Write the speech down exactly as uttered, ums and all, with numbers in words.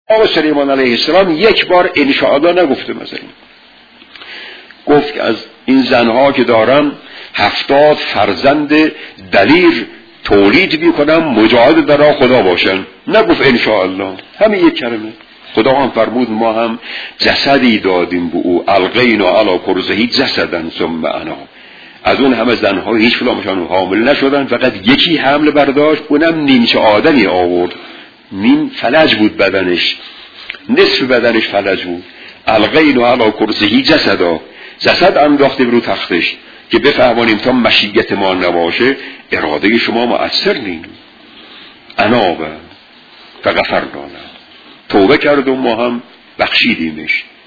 آقا سلیمان علیه السلام یک بار انشاءالله نگفته. مثلا گفت که از این زنها که دارم هفتاد فرزند دلیر تولید میکنم مجاهد در راه خدا باشن. نگفت انشاءالله، همین یک کلمه. خدا هم فرمود ما هم جسدی دادیم به او القینا علی کرزهی جسدن ثم انا. از اون همه زنها هیچ کدامشان حامل نشدن، فقط یکی حمل برداشت، اونم نیمچه آدمی آورد، نیم فلج بود بدنش، نصف بدنش فلج بود. القینا علی کرزهی جسدا، جسد انداخته رو تختش که بفهمانیم تا مشیت ما نباشه اراده شما مؤثر نیم. انابه فغفرنا له، توبه کرد و ما هم بخشیدیمش.